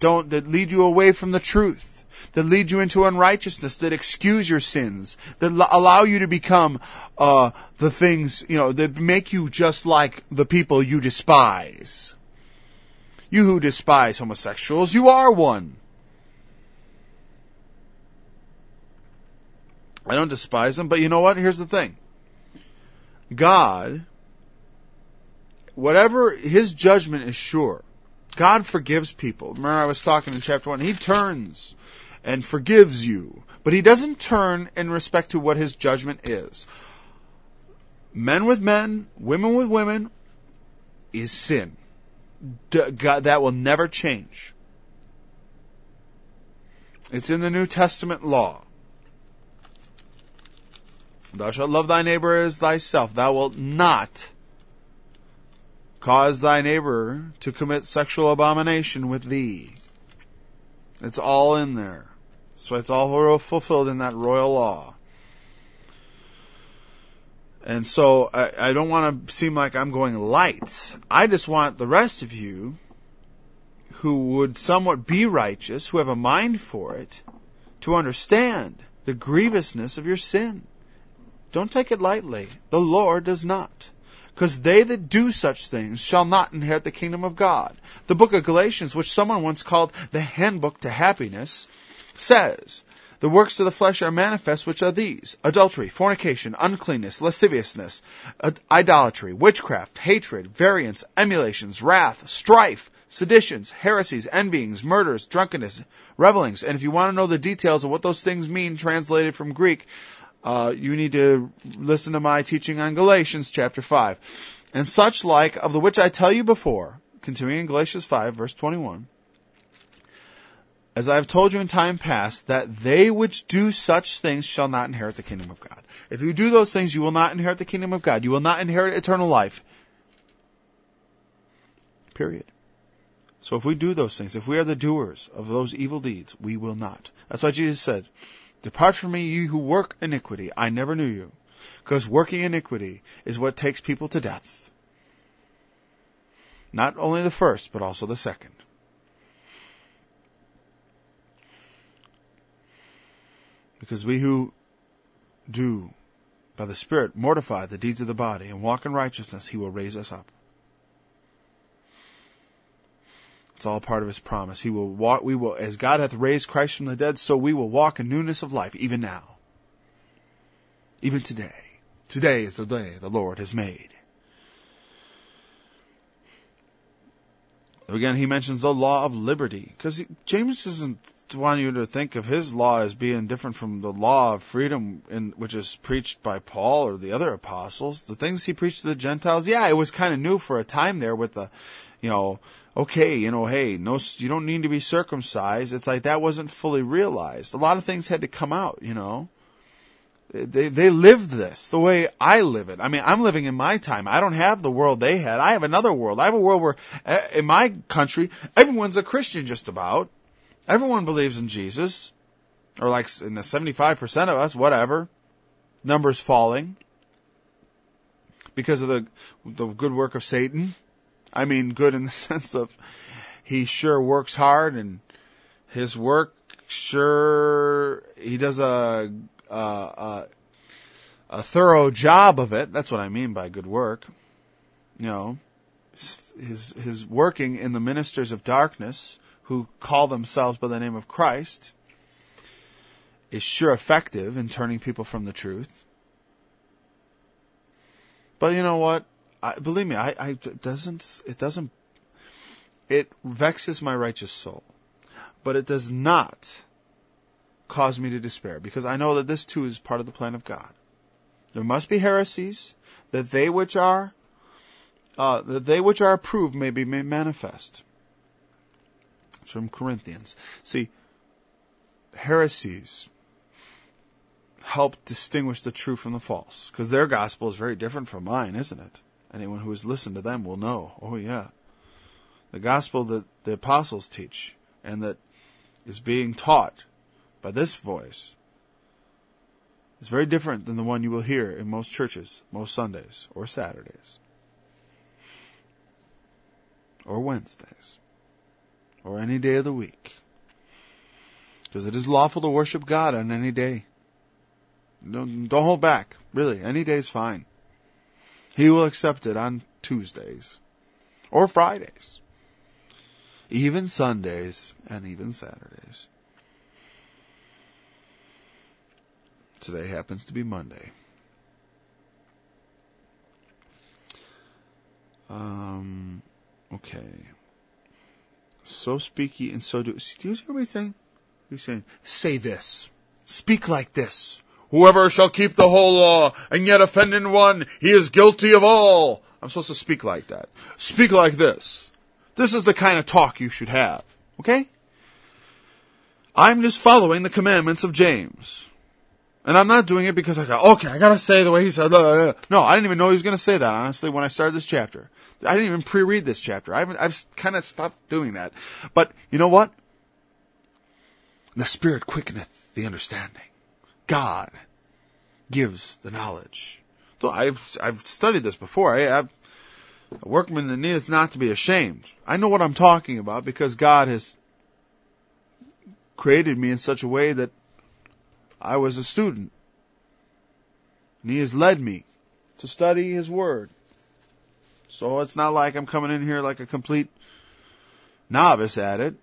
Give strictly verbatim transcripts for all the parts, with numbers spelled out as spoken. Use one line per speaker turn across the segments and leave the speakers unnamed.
don't, that lead you away from the truth, that lead you into unrighteousness, that excuse your sins, that l- allow you to become uh, the things, you know, that make you just like the people you despise. You who despise homosexuals, you are one. I don't despise them, but you know what? Here's the thing. God, whatever, His judgment is sure. God forgives people. Remember I was talking in chapter one. He turns and forgives you. But He doesn't turn in respect to what His judgment is. Men with men, women with women, is sin. D- God, that will never change. It's in the New Testament law. Thou shalt love thy neighbor as thyself. Thou wilt not cause thy neighbor to commit sexual abomination with thee. It's all in there. So it's all fulfilled in that royal law. And so I, I don't want to seem like I'm going light. I just want the rest of you who would somewhat be righteous, who have a mind for it, to understand the grievousness of your sin. Don't take it lightly. The Lord does not. Because they that do such things shall not inherit the kingdom of God. The book of Galatians, which someone once called the handbook to happiness, says, the works of the flesh are manifest, which are these: adultery, fornication, uncleanness, lasciviousness, idolatry, witchcraft, hatred, variance, emulations, wrath, strife, seditions, heresies, envyings, murders, drunkenness, revelings. And if you want to know the details of what those things mean, translated from Greek, Uh, you need to listen to my teaching on Galatians chapter five. And such like, of the which I tell you before, continuing in Galatians five, verse twenty-one, as I have told you in time past, that they which do such things shall not inherit the kingdom of God. If you do those things, you will not inherit the kingdom of God. You will not inherit eternal life. Period. So if we do those things, if we are the doers of those evil deeds, we will not. That's why Jesus said, depart from me, you who work iniquity. I never knew you. Because working iniquity is what takes people to death. Not only the first, but also the second. Because we who do, by the Spirit, mortify the deeds of the body and walk in righteousness, He will raise us up. It's all part of His promise. He will walk, we will, as God hath raised Christ from the dead, so we will walk in newness of life, even now. Even today. Today is the day the Lord has made. Again, he mentions the law of liberty, because James doesn't want you to think of his law as being different from the law of freedom, in, which is preached by Paul or the other apostles. The things he preached to the Gentiles, yeah, it was kind of new for a time there with the, you know, okay, you know, hey, no, you don't need to be circumcised. It's like that wasn't fully realized. A lot of things had to come out, you know. They they lived this the way I live it. I mean, I'm living in my time. I don't have the world they had. I have another world. I have a world where, in my country, everyone's a Christian just about. Everyone believes in Jesus. Or like in the seventy-five percent of us, whatever. Numbers falling. Because of the the good work of Satan. I mean, good in the sense of he sure works hard and his work sure, he does a, a, a, a thorough job of it. That's what I mean by good work. You know, his, his working in the ministers of darkness who call themselves by the name of Christ is sure effective in turning people from the truth. But you know what? I, believe me, I, I it doesn't, it doesn't, it vexes my righteous soul, but it does not cause me to despair, because I know that this too is part of the plan of God. There must be heresies, that they which are, uh, that they which are approved may be made manifest. It's from Corinthians. See, heresies help distinguish the true from the false, because their gospel is very different from mine, isn't it? Anyone who has listened to them will know. Oh yeah. The gospel that the apostles teach and that is being taught by this voice is very different than the one you will hear in most churches, most Sundays or Saturdays or Wednesdays or any day of the week. Because it is lawful to worship God on any day. Don't, don't hold back. Really, any day is fine. He will accept it on Tuesdays or Fridays, even Sundays and even Saturdays. Today happens to be Monday. Um, okay. So speak ye and so do. Do you hear what he's saying? He's saying, say this. Speak like this. Whoever shall keep the whole law and yet offend in one, he is guilty of all. I'm supposed to speak like that. Speak like this. This is the kind of talk you should have. Okay? I'm just following the commandments of James. And I'm not doing it because I go, okay, I gotta say the way he said. No, I didn't even know he was going to say that, honestly, when I started this chapter. I didn't even pre-read this chapter. I haven't, I've kind of stopped doing that. But, you know what? The Spirit quickeneth the understanding. God gives the knowledge. So I've, I've studied this before. I, I've, a workman that needeth not to be ashamed. I know what I'm talking about because God has created me in such a way that I was a student. And He has led me to study His Word. So it's not like I'm coming in here like a complete novice at it.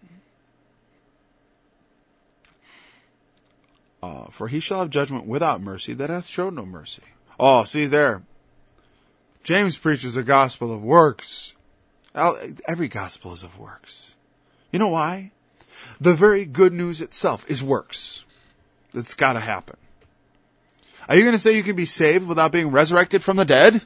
Uh, for he shall have judgment without mercy that hath showed no mercy. Oh, see there. James preaches a gospel of works. Every gospel is of works. You know why? The very good news itself is works. It's got to happen. Are you going to say you can be saved without being resurrected from the dead?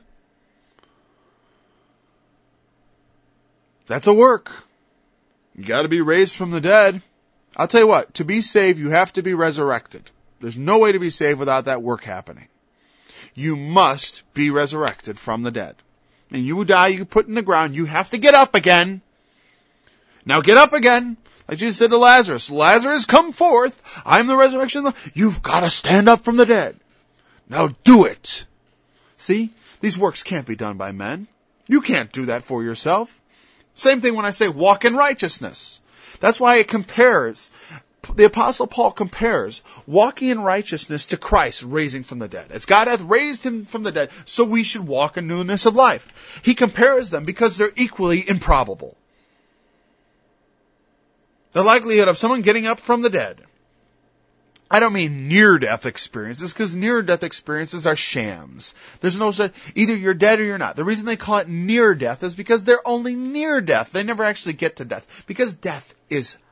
That's a work. You got to be raised from the dead. I'll tell you what, to be saved, you have to be resurrected. There's no way to be saved without that work happening. You must be resurrected from the dead. And you die, you put in the ground, you have to get up again. Now get up again. Like Jesus said to Lazarus, Lazarus, come forth. I'm the resurrection. You've got to stand up from the dead. Now do it. See, these works can't be done by men. You can't do that for yourself. Same thing when I say walk in righteousness. That's why it compares, the Apostle Paul compares walking in righteousness to Christ raising from the dead. As God hath raised him from the dead, so we should walk in newness of life. He compares them because they're equally improbable. The likelihood of someone getting up from the dead. I don't mean near-death experiences, because near-death experiences are shams. There's no such, either you're dead or you're not. The reason they call it near-death is because they're only near death. They never actually get to death, because death is